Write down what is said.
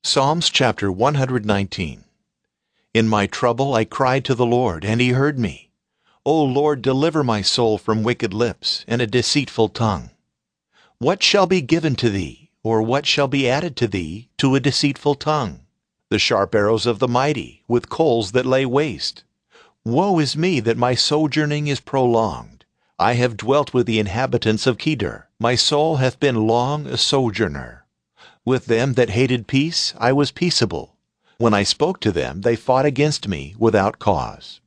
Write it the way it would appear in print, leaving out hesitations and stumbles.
Psalms chapter 119. In my trouble I cried to the Lord, and he heard me. O Lord, deliver my soul from wicked lips and a deceitful tongue. What shall be given to thee, or what shall be added to thee, to a deceitful tongue? The sharp arrows of the mighty, with coals that lay waste. Woe is me that my sojourning is prolonged. I have dwelt with the inhabitants of Kedar. My soul hath been long a sojourner. With them that hated peace I was peaceable. When I spoke to them, they fought against me without cause.